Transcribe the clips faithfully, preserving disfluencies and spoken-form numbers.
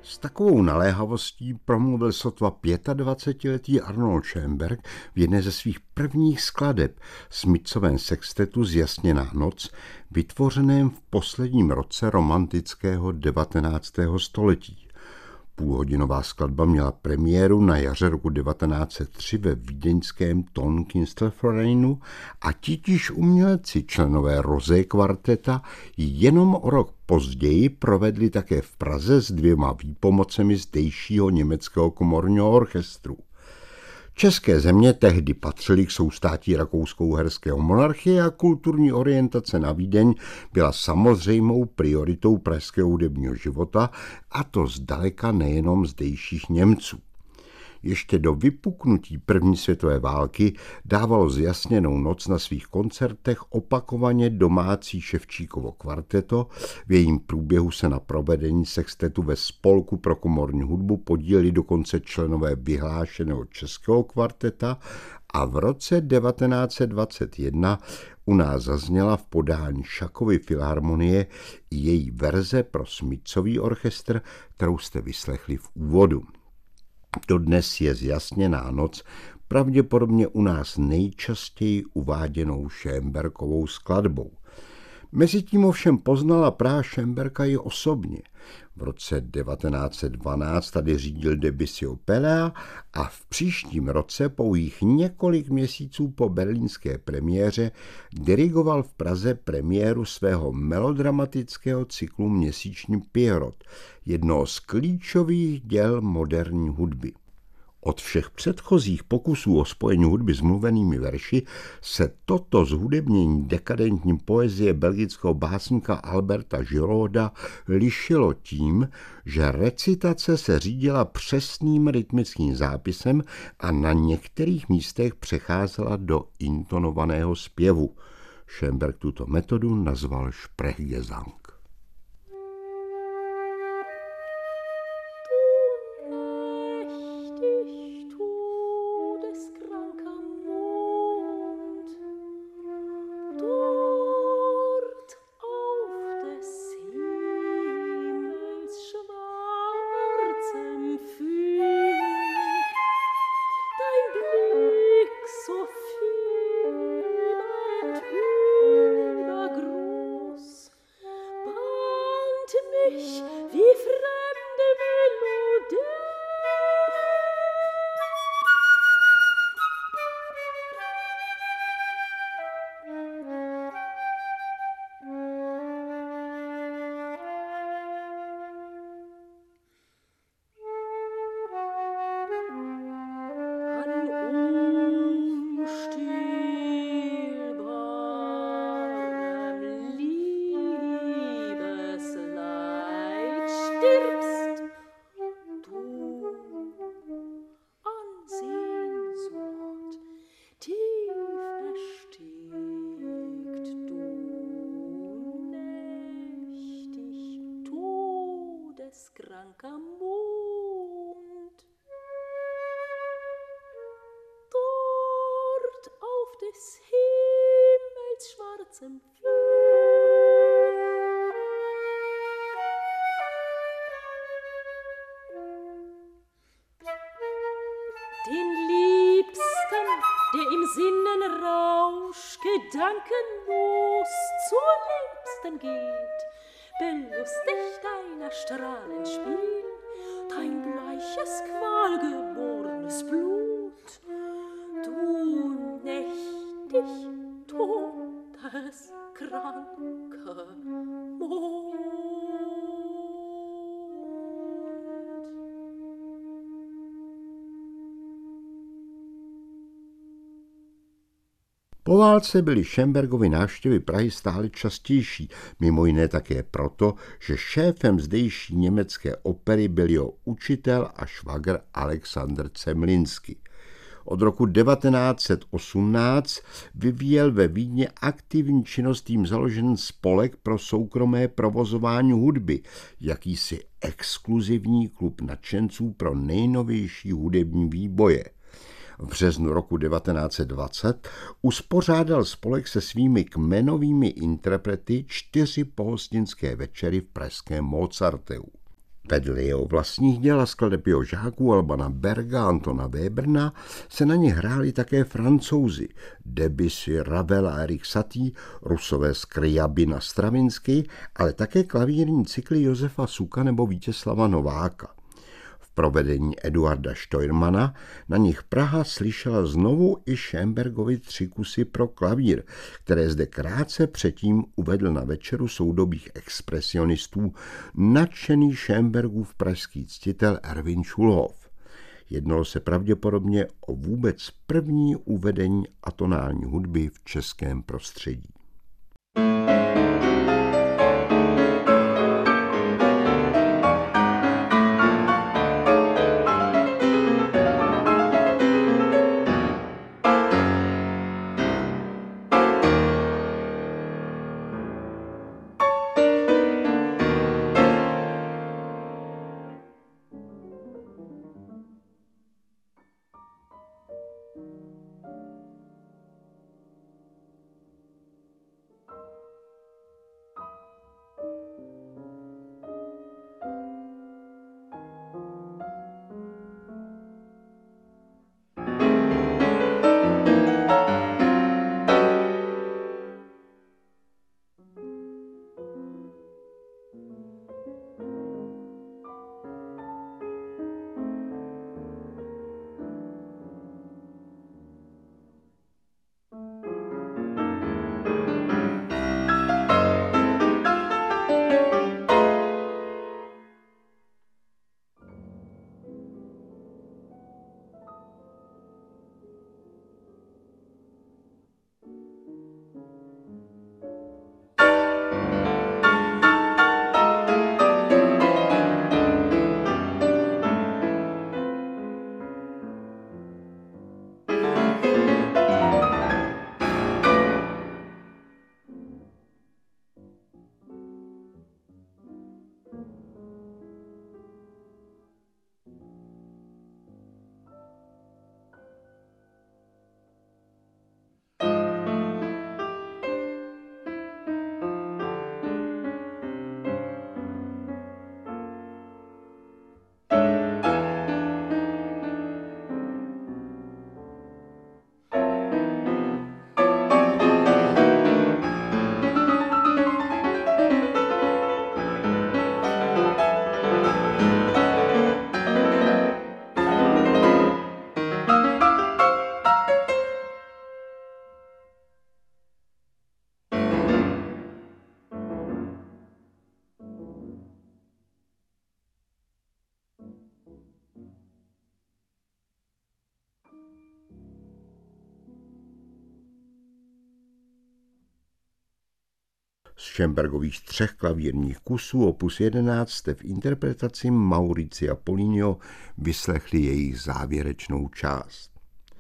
S takovou naléhavostí promluvil sotva dvacetiletý Arnold Schoenberg v jedné ze svých prvních skladeb, Smithsovém sextetu Zjasněná noc, vytvořeném v posledním roce romantického devatenáctého století. Půlhodinová skladba měla premiéru na jaře roku devatenáct set tři ve vídeňském Tonkinstelvereinu a titíž umělci, členové Rosé kvarteta, jenom o rok později provedli také v Praze s dvěma výpomocemi zdejšího německého komorního orchestru. České země tehdy patřily k soustátí rakousko-uherského monarchie a kulturní orientace na Vídeň byla samozřejmou prioritou pražského hudebního života, a to zdaleka nejenom zdejších Němců. Ještě do vypuknutí první světové války dávalo Zjasněnou noc na svých koncertech opakovaně domácí Ševčíkovo kvarteto, v jejím průběhu se na provedení sextetu ve Spolku pro komorní hudbu podíleli dokonce členové vyhlášeného českého kvarteta a v roce devatenáct set dvacet jedna u nás zazněla v podání Šakovy filharmonie i její verze pro Smithsový orchestr, kterou jste vyslechli v úvodu. Dodnes je Zjasněná noc pravděpodobně u nás nejčastěji uváděnou Schoenbergovou skladbou. Mezitím ovšem poznala Praha Schoenberga i osobně. V roce devatenáct set dvanáct tady řídil Debussy Opéra a v příštím roce, pouhých několik měsíců po berlínské premiéře, dirigoval v Praze premiéru svého melodramatického cyklu Měsíční Pierrot, jednoho z klíčových děl moderní hudby. Od všech předchozích pokusů o spojení hudby s mluvenými verši se toto zhudebnění dekadentní poezie belgického básníka Alberta Giroda lišilo tím, že recitace se řídila přesným rytmickým zápisem a na některých místech přecházela do intonovaného zpěvu. Schoenberg tuto metodu nazval Sprechgesang. Kranker Mond. Dort auf des Himmels schwarzem den Liebsten, der im Sinnenrausch gedankenlos zur Liebsten geht, belustigt deiner Strahlen Spiel, dein bleiches, qualgeborenes Blut. Du nächtig, todeskranker Mond. Po válce byly Schoenbergovy návštěvy Prahy stále častější, mimo jiné také proto, že šéfem zdejší německé opery byl jeho učitel a švagr Alexander Zemlinsky. Od roku devatenáct set osmnáct vyvíjel ve Vídni aktivní činnost jím založen spolek pro soukromé provozování hudby, jakýsi exkluzivní klub nadšenců pro nejnovější hudební výboje. V březnu roku devatenáct set dvacet uspořádal spolek se svými kmenovými interprety čtyři pohostinské večery v pražském Mozarteu. Vedle jeho vlastních děl a skladeb jeho žáků Albana Berga, Antona Weberna se na ně hráli také Francouzi, Debussy, Ravel a Erik Satie, Rusové Skrjabin a Stravinsky, ale také klavírní cykly Josefa Suka nebo Vítězslava Nováka. V provedení Eduarda Steuermanna na nich Praha slyšela znovu i Schönbergovy tři kusy pro klavír, které zde krátce předtím uvedl na večeru soudobých expresionistů nadšený Schönbergův pražský ctitel Erwin Schulhoff. Jednalo se pravděpodobně o vůbec první uvedení atonální hudby v českém prostředí. Z Schönbergových třech klavírních kusů opus jedenáct jste v interpretaci Mauricia Poligno vyslechli jejich závěrečnou část.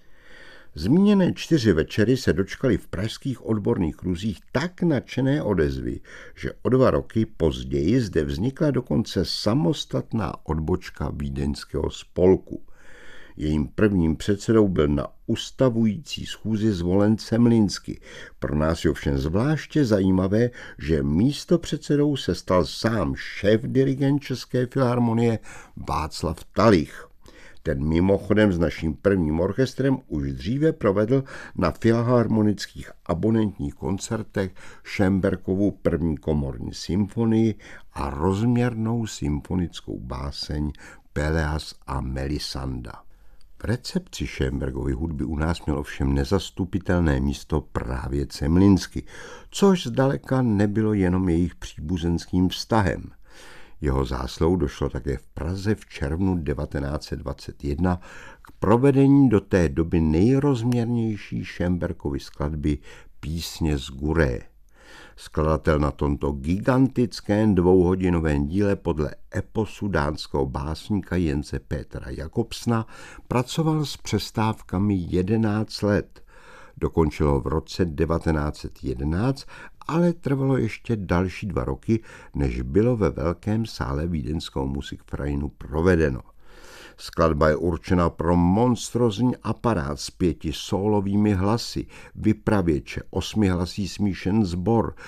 Zmíněné čtyři večery se dočkaly v pražských odborných kruzích tak nadšené odezvy, že o dva roky později zde vznikla dokonce samostatná odbočka vídeňského spolku. Jejím prvním předsedou byl na ustavující schůzi zvolen Zemlinsky. Pro nás je ovšem zvláště zajímavé, že místopředsedou se stal sám šéf-dirigent České filharmonie Václav Talich. Ten mimochodem s naším prvním orchestrem už dříve provedl na filharmonických abonentních koncertech Schönbergovu první komorní symfonii a rozměrnou symfonickou báseň Peleas a Melisanda. V recepci Schönbergovy hudby u nás měl ovšem nezastupitelné místo právě Zemlinsky, což zdaleka nebylo jenom jejich příbuzenským vztahem. Jeho záslou došlo také v Praze v červnu devatenáct set dvacet jedna k provedení do té doby nejrozměrnější Schönbergovy skladby Písně z Guré. Skladatel na tomto gigantickém dvouhodinovém díle podle eposu dánského básníka Jence Petra Jakobsna pracoval s přestávkami jedenáct let. Dokončil ho v roce devatenáct set jedenáct, ale trvalo ještě další dva roky, než bylo ve velkém sále vídeňského Musikvereinu provedeno. Skladba je určena pro monstrózní aparát s pěti sólovými hlasy, vypravěče, osmihlasý smíšen sbor,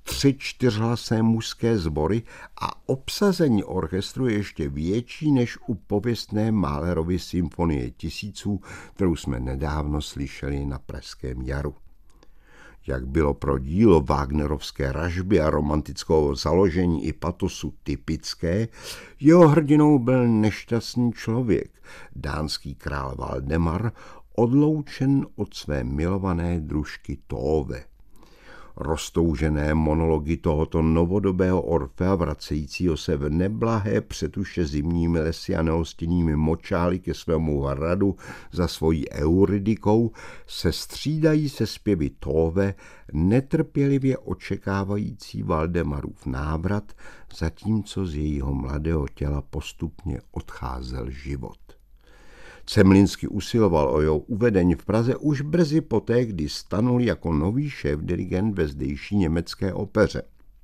tři čtyřhlasé mužské sbory a obsazení orchestru je ještě větší než u pověstné Mahlerovy symfonie tisíců, kterou jsme nedávno slyšeli na Pražském jaru. Jak bylo pro dílo wagnerovské ražby a romantického založení i patosu typické, jeho hrdinou byl nešťastný člověk, dánský král Valdemar, odloučen od své milované družky Tove. Roztoužené monology tohoto novodobého Orfea, vracejícího se v neblahé přetuše zimními lesy a nehostinními močály ke svému hradu za svojí Euridikou, se střídají se zpěvy Tove, netrpělivě očekávající Valdemarův návrat, zatímco z jejího mladého těla postupně odcházel život. Cemlinsky usiloval o jeho uvedení v Praze už brzy poté, kdy stanul jako nový šéfdirigent ve zdejší německé opeře.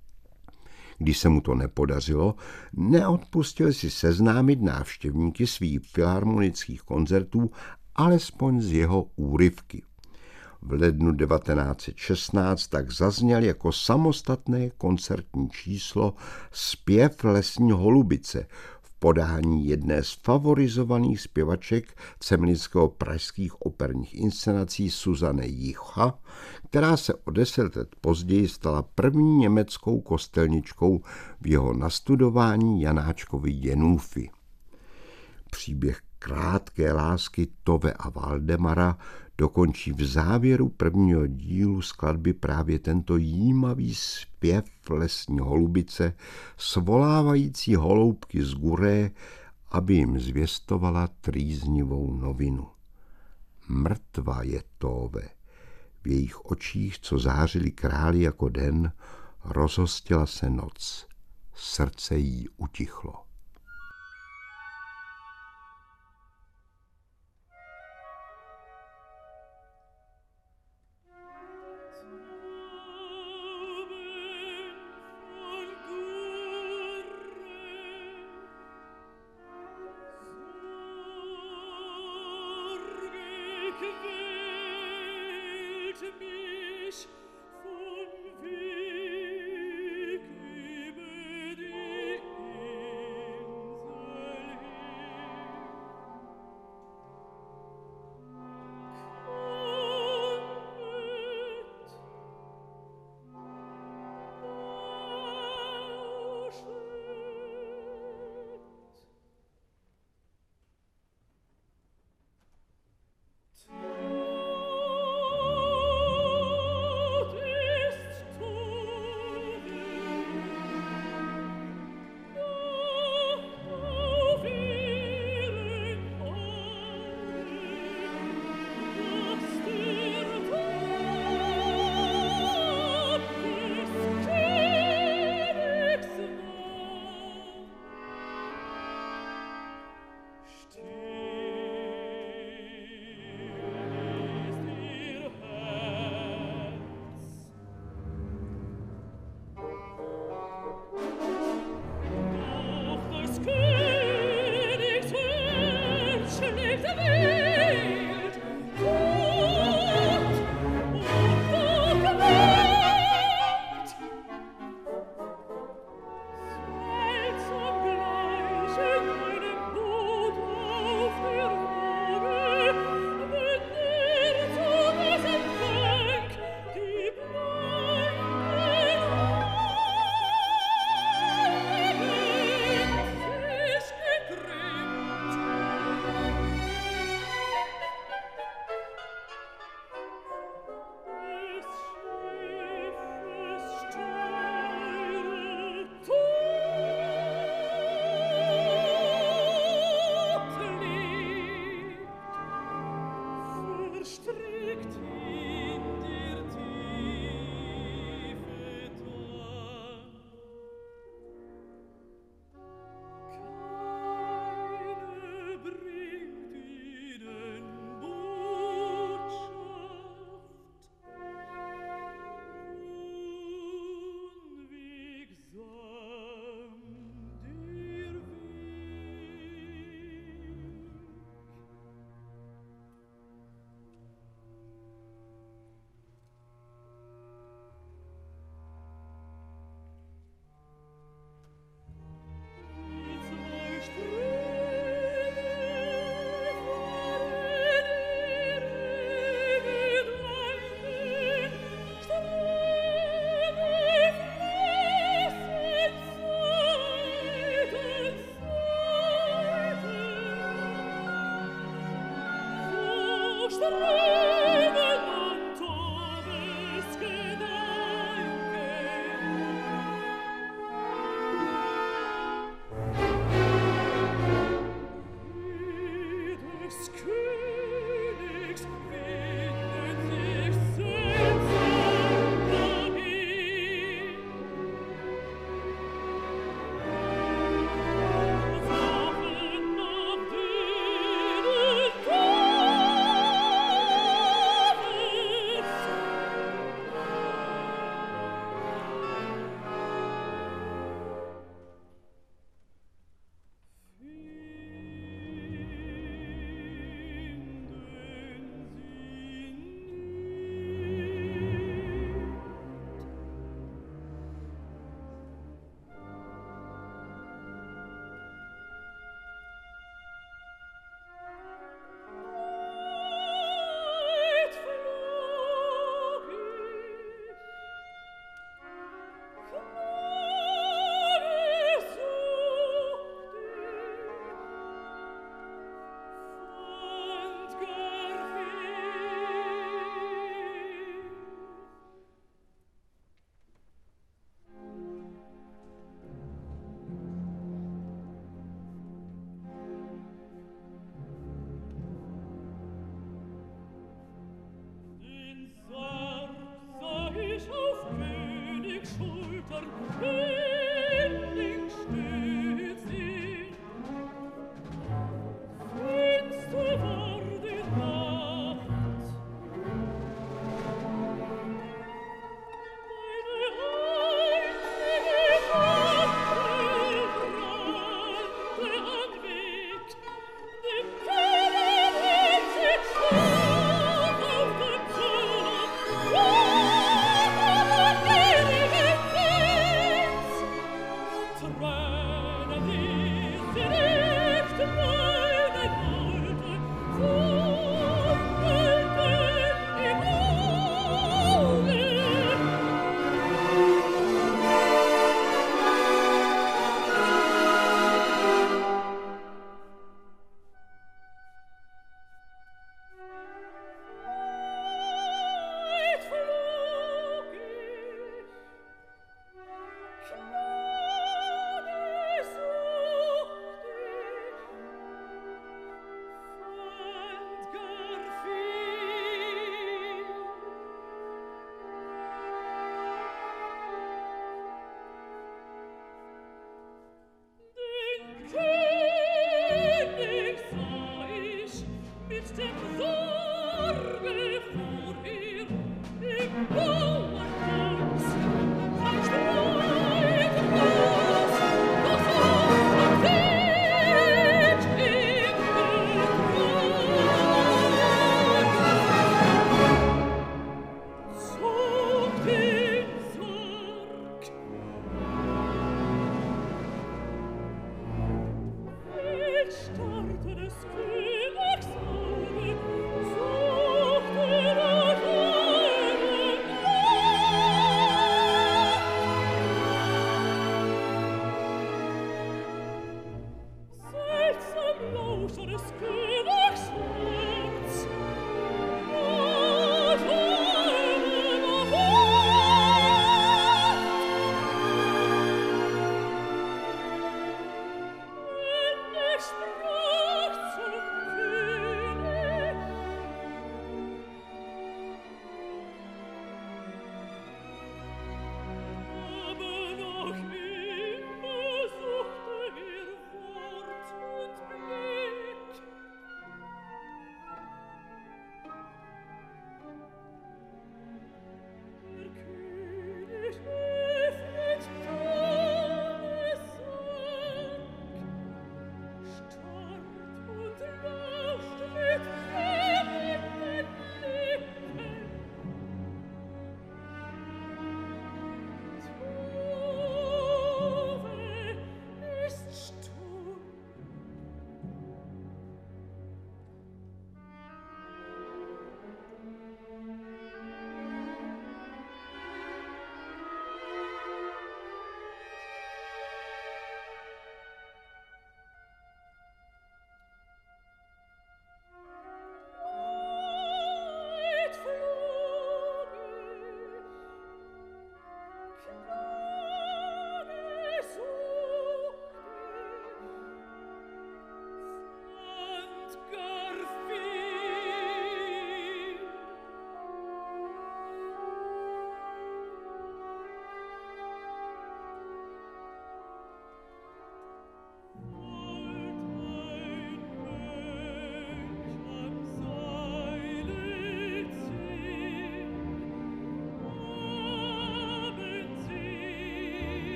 Když se mu to nepodařilo, neodpustil si seznámit návštěvníky svých filharmonických koncertů alespoň z jeho úryvky. V lednu devatenáct set šestnáct tak zazněl jako samostatné koncertní číslo Zpěv lesní holubice, podání jedné z favorizovaných zpěvaček cemlinského pražských operních inscenací Suzanny Jicha, která se o deset let později stala první německou kostelničkou v jeho nastudování Janáčkovy Jenůfy. Příběh krátké lásky Tove a Valdemara dokončí v závěru prvního dílu skladby právě tento jímavý zpěv lesní holubice, svolávající holoubky z guré, aby jim zvěstovala trýznivou novinu. Mrtva je Tove. V jejich očích, co zářily králi jako den, rozhostila se noc. Srdce jí utichlo.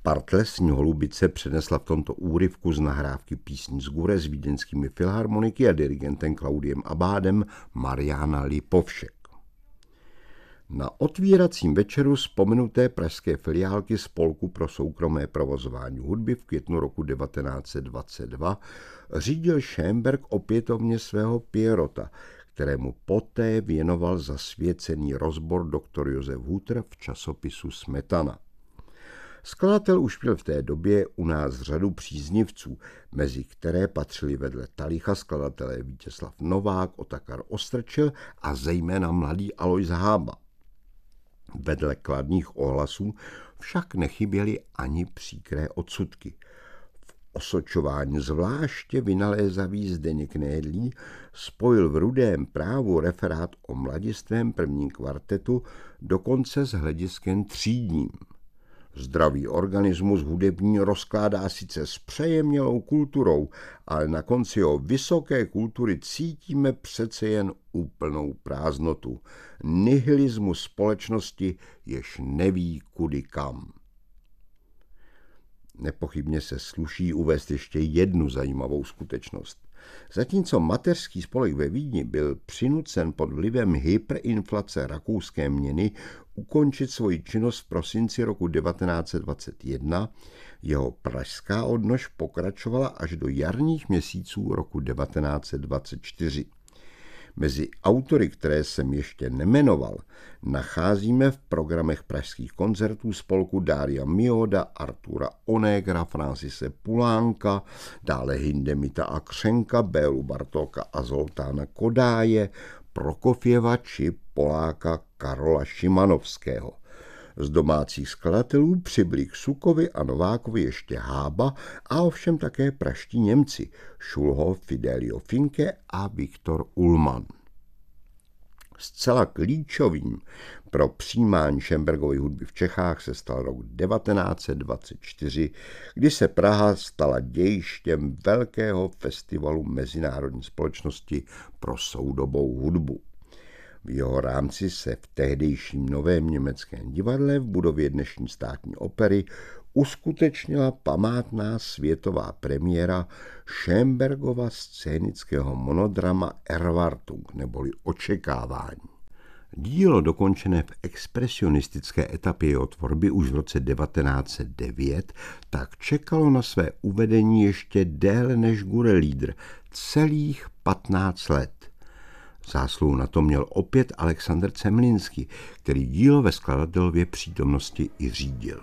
Partlesní holubice přenesla v tomto úryvku z nahrávky písní z Gure s vídeňskými filharmoniky a dirigentem Klaudiem Abádem Mariana Lipovšek. Na otvíracím večeru vzpomenuté pražské filiálky Spolku pro soukromé provozování hudby v květnu roku devatenáct set dvacet dva řídil Schönberg opětovně svého Pierrota, kterému poté věnoval zasvěcený rozbor doktor Josef Hutter v časopisu Smetana. Skladatel už měl v té době u nás řadu příznivců, mezi které patřili vedle Talicha skladatelé Vítězslav Novák, Otakar Ostrčil a zejména mladý Alois Hába. Vedle kladných ohlasů však nechyběly ani příkré odsudky. V osočování zvláště vynalézavý Zdeněk Nédlý spojil v Rudém právu referát o mladistvém prvním kvartetu dokonce s hlediskem třídním. Zdravý organismus hudební rozkládá sice s přejemělou kulturou, ale na konci jeho vysoké kultury cítíme přece jen úplnou prázdnotu. Nihilismus společnosti, jež neví kudy kam. Nepochybně se sluší uvést ještě jednu zajímavou skutečnost. Zatímco mateřský spolek ve Vídni byl přinucen pod vlivem hyperinflace rakouské měny ukončit svoji činnost v prosinci roku devatenáct set dvacet jedna, jeho pražská odnož pokračovala až do jarních měsíců roku devatenáct set dvacet čtyři. Mezi autory, které jsem ještě nemenoval, nacházíme v programech pražských koncertů spolku Daria Mioda, Artura Onegra, Francise Pulánka, dále Hindemita a Křenka, Bélu Bartóka a Zoltána Kodáje, Prokofjeva či Poláka Karola Šimanovského. Z domácích skladatelů přibyli k Sukovi a Novákovi ještě Hába a ovšem také praští Němci Schulhoff, Fidelio Finke a Viktor Ullmann. Zcela klíčovým pro přijímání Schönbergovy hudby v Čechách se stal rok devatenáct set dvacet čtyři, kdy se Praha stala dějištěm velkého festivalu Mezinárodní společnosti pro soudobou hudbu. V jeho rámci se v tehdejším Novém německém divadle v budově dnešní státní opery uskutečnila památná světová premiéra Schönbergova scénického monodrama Erwartung neboli Očekávání. Dílo dokončené v expresionistické etapě jeho tvorby už v roce devatenáct set devět tak čekalo na své uvedení ještě déle než Gurelieder, celých patnáct let. Zásluhu na to měl opět Alexander Cemlinsky, který dílo ve skladatelově přítomnosti i řídil.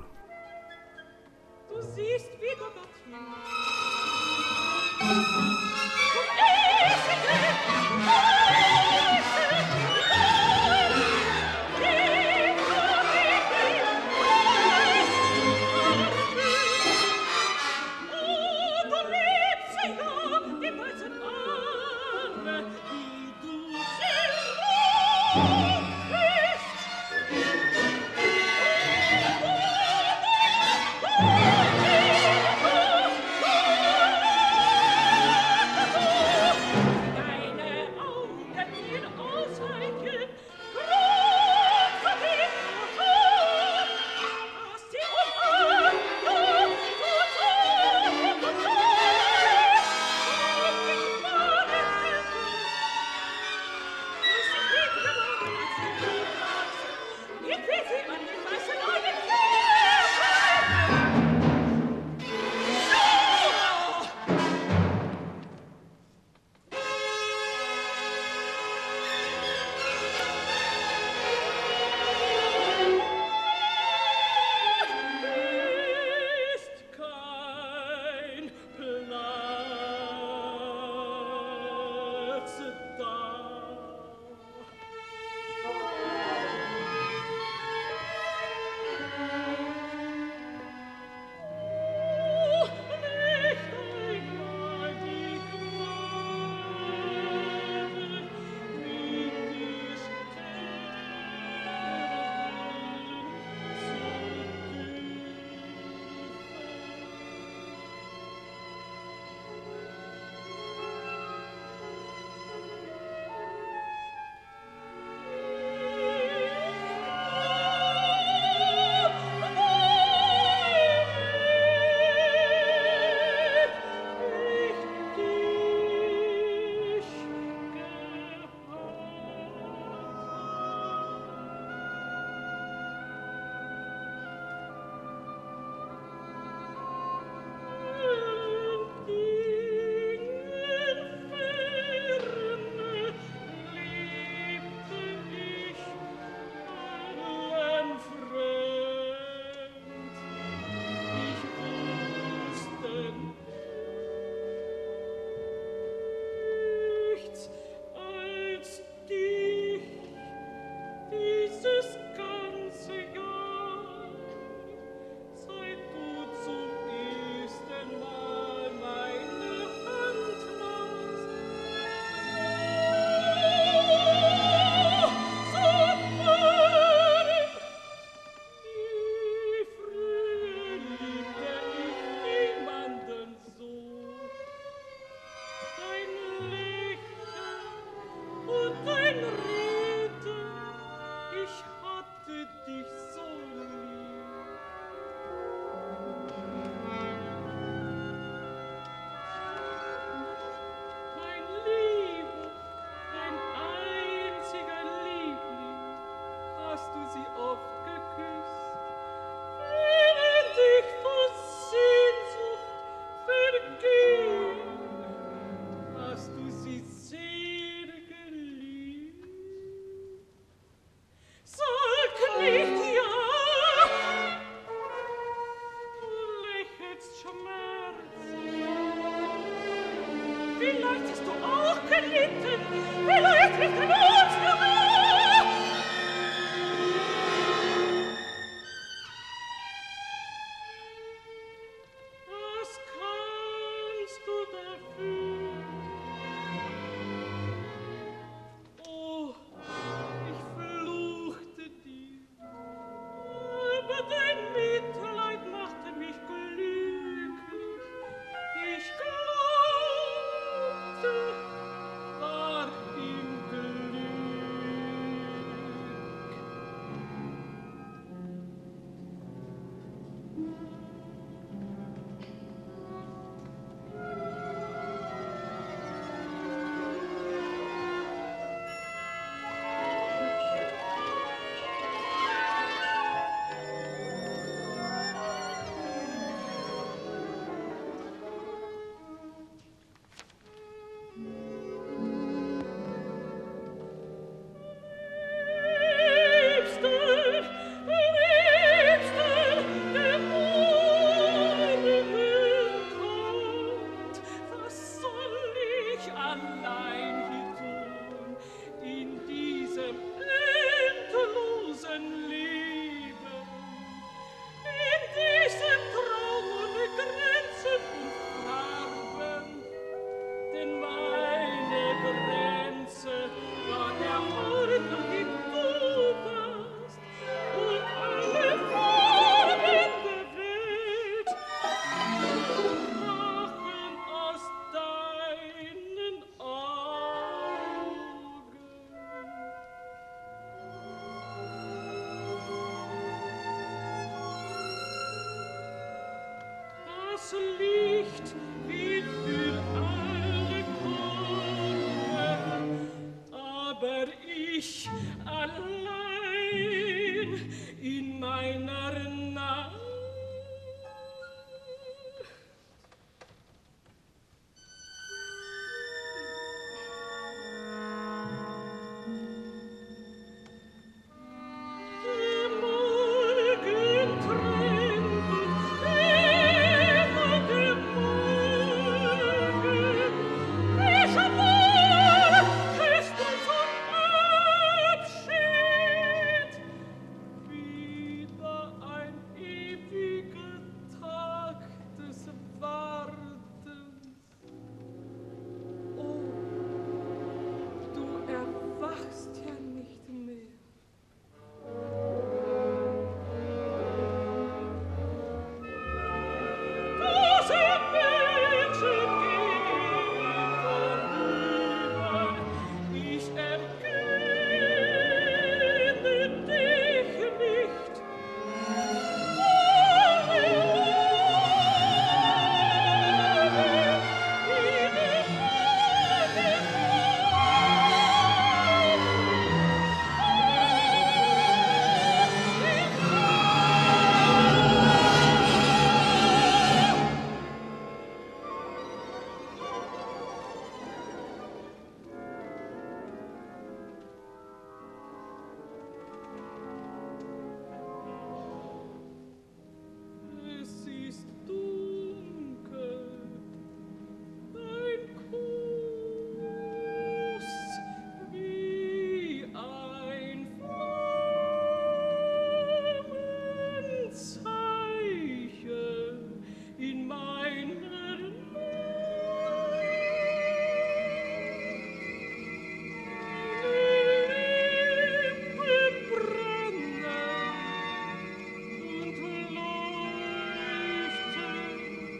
Hattest du auch gelitten? Vielleicht richten uns für wahr. Was kannst du dafür? Oh, ich fluchte dir, aber dein Mitleid machte mich glücklich. Ich glaubte, war im Glück. Das Licht wird für alle kommen, aber ich allein in meiner Nacht. Der Morgen trennt uns, immer der Morgen. Welcher Morgen küsst uns zum Abschied? Wieder ein ewiger Tag des Wartens. Oh, du erwachst ja nicht mehr. Tausend Menschen gehen vorüber, ich erkenne dich nicht. Ohne es ist dunkel, dein Kuss wie ein Flammenzeichen in meiner Nacht. Lippen brennen und leuchten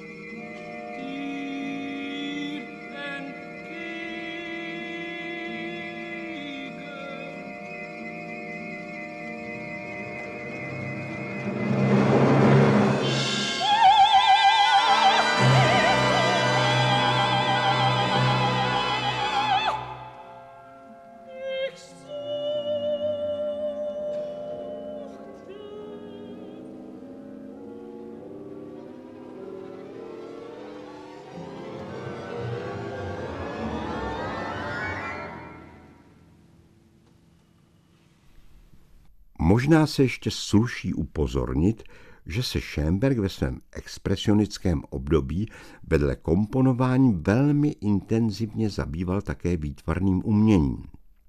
dir entgegen. Ich suchte. Možná se ještě sluší upozornit, že se Schönberg ve svém expresionickém období vedle komponování velmi intenzivně zabýval také výtvarným uměním.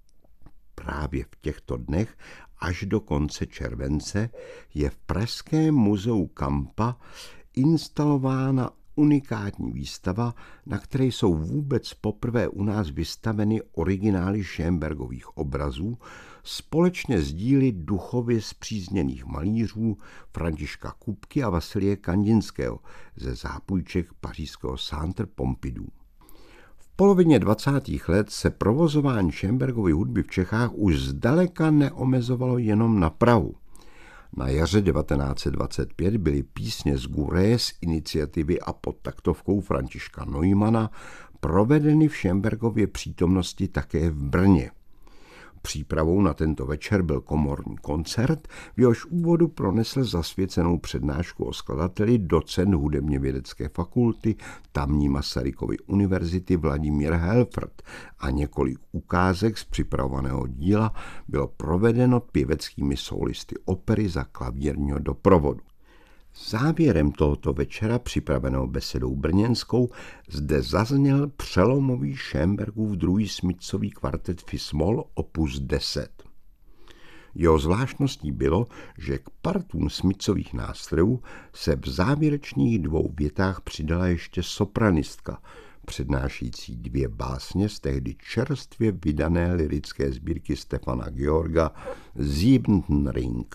Právě v těchto dnech až do konce července je v Pražském muzeu Kampa instalována unikátní výstava, na které jsou vůbec poprvé u nás vystaveny originály Schönbergových obrazů společně s díly duchově spřízněných malířů Františka Kupky a Vasilie Kandinského ze zápůjček pařížského Centre Pompidou. V polovině dvacátých let se provozování Schönbergovy hudby v Čechách už zdaleka neomezovalo jenom na Prahu. Na jaře devatenáct set dvacet pět byly písně z Guré z iniciativy a pod taktovkou Františka Neumanna provedeny v Schönbergově přítomnosti také v Brně. Přípravou na tento večer byl komorní koncert, v jehož úvodu pronesl zasvěcenou přednášku o skladateli docent hudebně vědecké fakulty tamní Masarykovy univerzity Vladimír Helfert a několik ukázek z připravovaného díla bylo provedeno pěveckými sólisty opery za klavírního doprovodu. Závěrem tohoto večera, připraveného besedou brněnskou, zde zazněl přelomový Schönbergův druhý smyčcový kvartet Fis-moll opus deset. Jeho zvláštností bylo, že k partům smyčcových nástrojů se v závěrečných dvou větách přidala ještě sopranistka, přednášející dvě básně z tehdy čerstvě vydané lyrické sbírky Stefana Georga Siebenten Ring.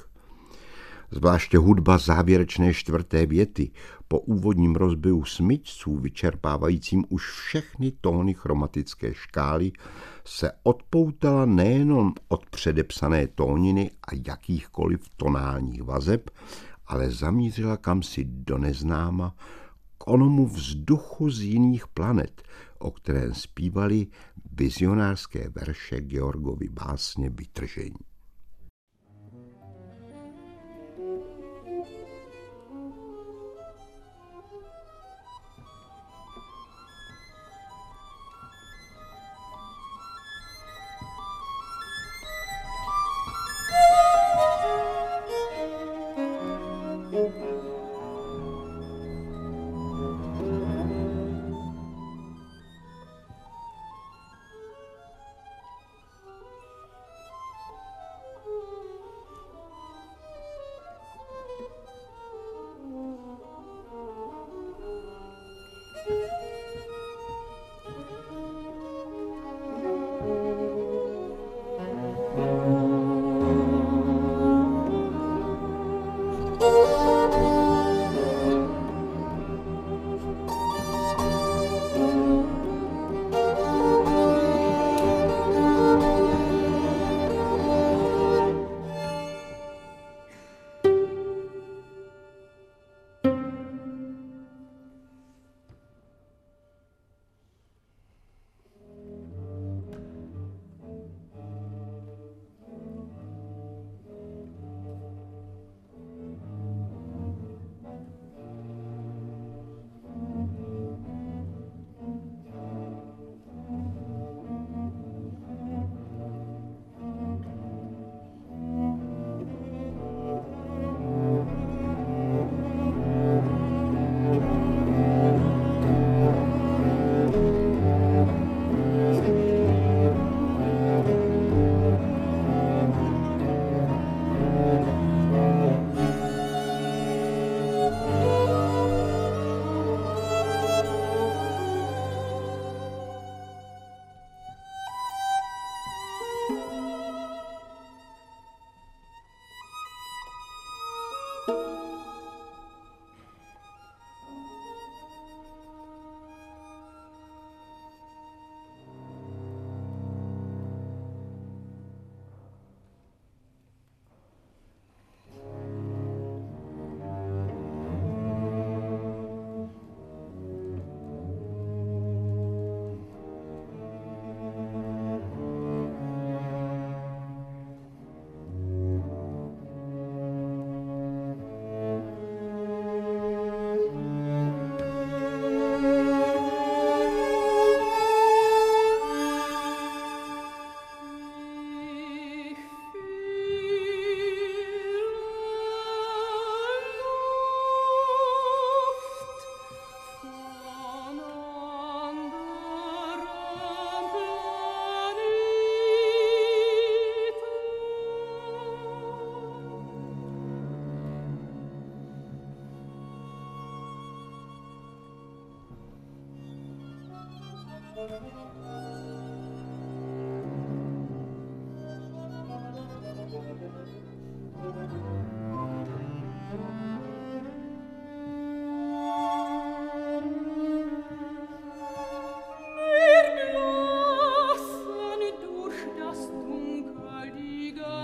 Zvláště hudba závěrečné čtvrté věty po úvodním rozbiju smyčců vyčerpávajícím už všechny tóny chromatické škály se odpoutala nejenom od předepsané tóniny a jakýchkoliv tonálních vazeb, ale zamířila kamsi do neznáma k onomu vzduchu z jiných planet, o kterém zpívali vizionářské verše Georgovy básně Vytržení.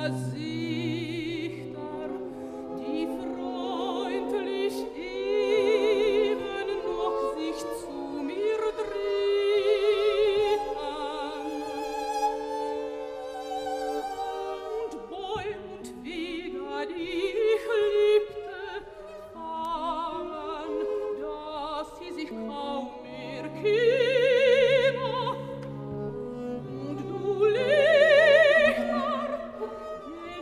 Lichter,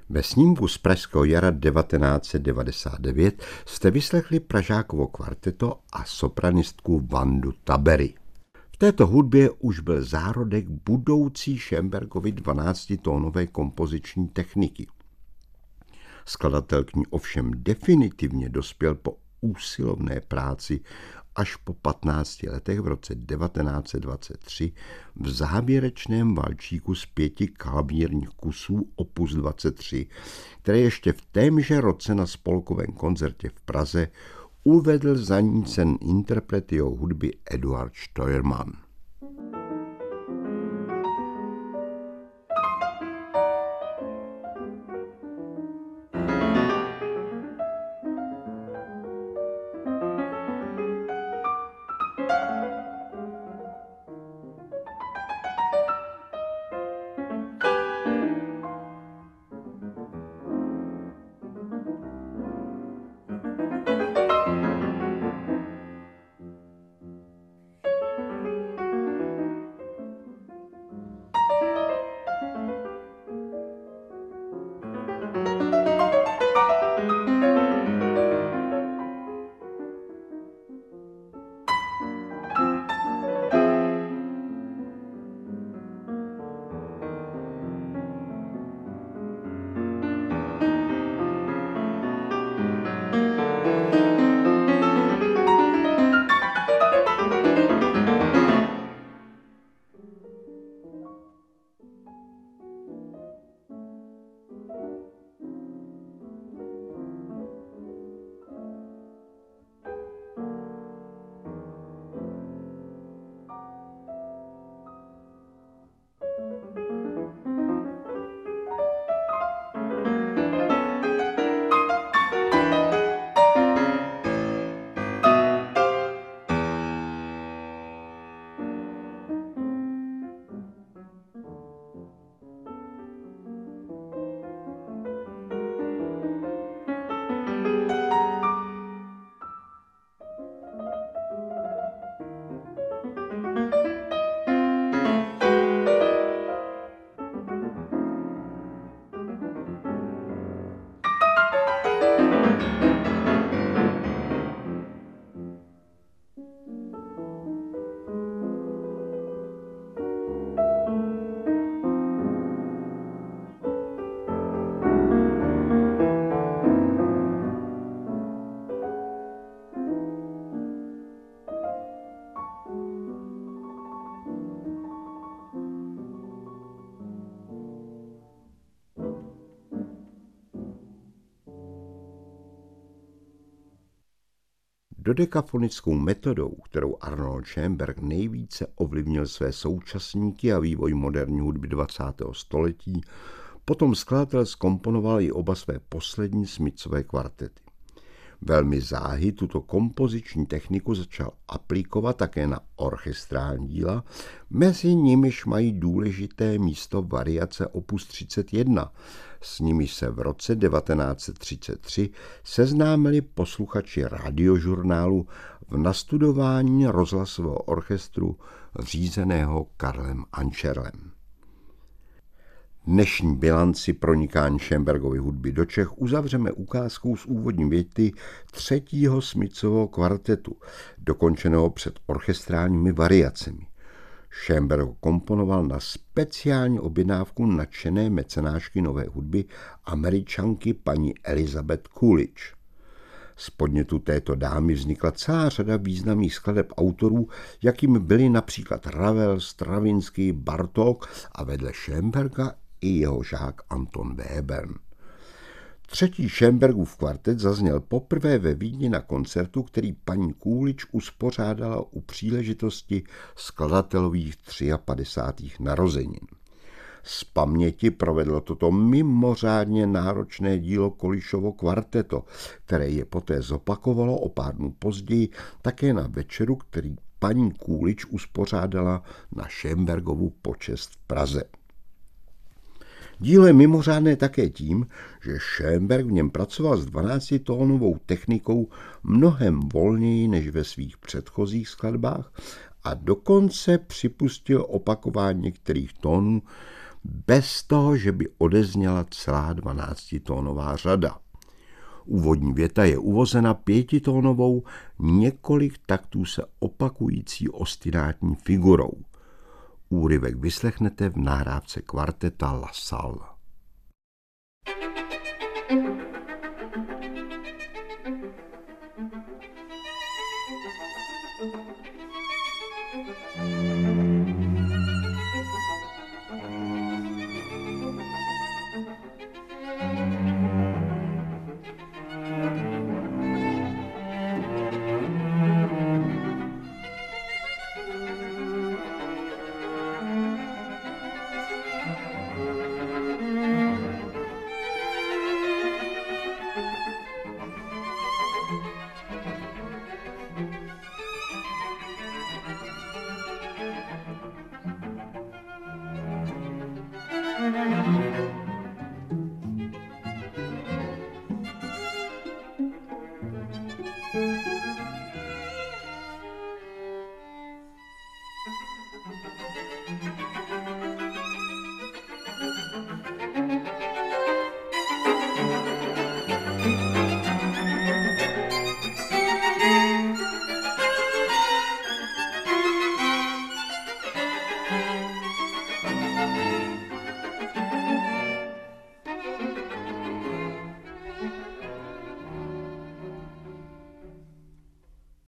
Ve snímku z pražského jara devatenáct set devadesát devět jste vyslechli Pražákovo kvarteto a sopranistku Vandu Tabery. V této hudbě už byl zárodek budoucí Schönbergovy dvanáctitónové kompoziční techniky. Skladatel k ní ovšem definitivně dospěl po úsilovné práci až po patnácti letech v roce devatenáct set dvacet tři v závěrečném valčíku z pěti klavírních kusů opus dvacet tři, které ještě v témže roce na spolkovém koncertě v Praze uvedl zanícen interpret jeho hudby Eduard Steuermann. Dodekafonickou metodou, kterou Arnold Schönberg nejvíce ovlivnil své současníky a vývoj moderní hudby dvacátého století, potom skladatel zkomponoval i oba své poslední Smithsovy kvartety. Velmi záhy tuto kompoziční techniku začal aplikovat také na orchestrální díla, mezi nimiž mají důležité místo variace opus třicet jedna, s nimiž se v roce devatenáct set třicet tři seznámili posluchači radiožurnálu v nastudování rozhlasového orchestru řízeného Karlem Ančerlem. Dnešní bilanci pronikání Schönbergovy hudby do Čech uzavřeme ukázkou z úvodní věty třetího Smithsového kvartetu, dokončeného před orchestrálními variacemi. Schönberg komponoval na speciální objednávku nadšené mecenášky nové hudby, Američanky paní Elizabeth Coolidge. Z podnětu této dámy vznikla celá řada významných skladeb autorů, jakými byli například Ravel, Stravinsky, Bartók a vedle Schönberga i jeho žák Anton Webern. Třetí Schönbergův kvartet zazněl poprvé ve Vídni na koncertu, který paní Coolidge uspořádala u příležitosti skladatelových padesátých třech narozenin. Z paměti provedlo toto mimořádně náročné dílo Kolišovo kvarteto, které je poté zopakovalo o pár dnů později také na večeru, který paní Coolidge uspořádala na Schönbergovu počest v Praze. Dílo je mimořádné také tím, že Schönberg v něm pracoval s dvanáctitónovou technikou mnohem volněji než ve svých předchozích skladbách a dokonce připustil opakování některých tónů bez toho, že by odezněla celá dvanáctitónová řada. Úvodní věta je uvozena pětitónovou, několik taktů se opakující ostinátní figurou. Úryvek vyslechnete v nahrávce kvarteta La Salle.